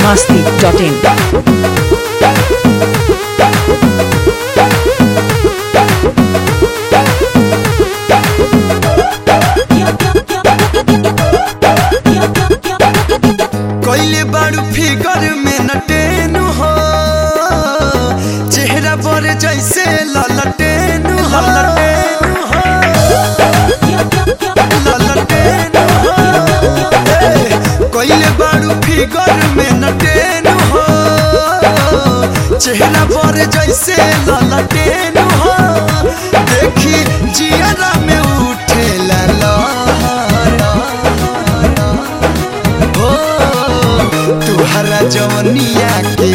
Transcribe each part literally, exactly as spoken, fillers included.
masti dot in. कोइले बारू figure में नटेन हो, चेहरा पर जैसे ललटेन हो, ललटेन हो, ललटेन हो। कोइले बारू फिगर में नटेन हो, चेहरा पर जैसे ललटेन हो। देखी जियरा में उठे ललहर हो, तुहरा जवनिया के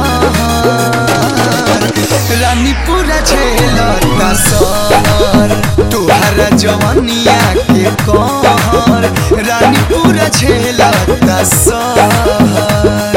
कहर रानी पूरा झेलता सहर। तुहरा जवनिया के कहर रानी पूरा झेलता सहर।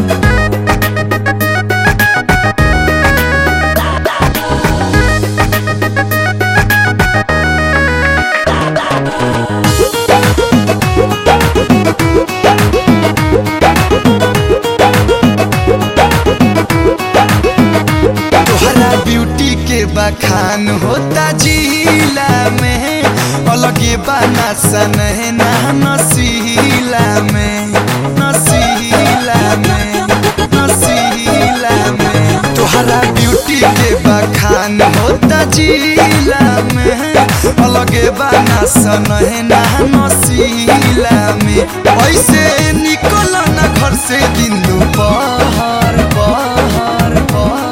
ब्यूटी के बखान होता जिला में, अलगे बना सन है ना नसीला में, नसीला में, नसीला में। तोहरा ब्यूटी के बखान होता जिला में, अलगे बना सन है ना नसीला में। ऐसे निकल ना घर से दिन दोपहर पहर पहर।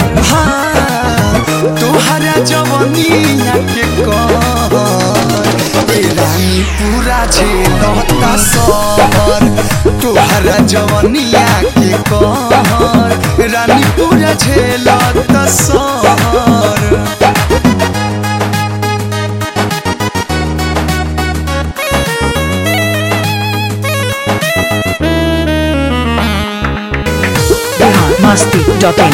तुहरा जवनिया के कहर रानी पूरा झेलता सहर। तुहरा जवनिया के कहर रानी पूरा झेलता सहर। masti dot in.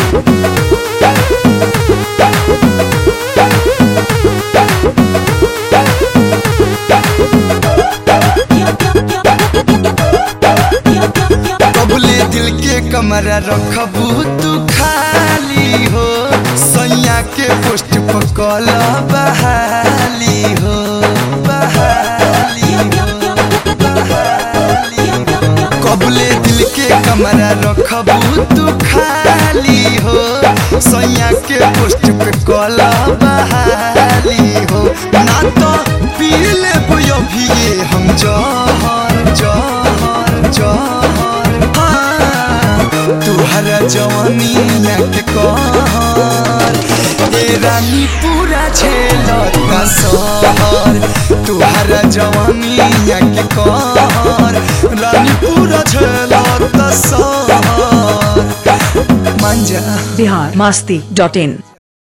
कबले दिल के कमरा रखबू तू खाली हो, सैया के पोस्ट पर कल बहाली हो, बहाली हो, बहाली हो। कबले दिल के कमरा रखबू तू खाली हो, सैया के पोस्ट पे कल बहाली हो। ना तो पी लेबो अभी हम जहर जहर जहर। तुहरा जवनिया के कहर ए रानी पूरा झेलता सहर। तुहरा जवनिया के कहर रानी पूरा झेलता सहर। मंजा Bihar masti dot in.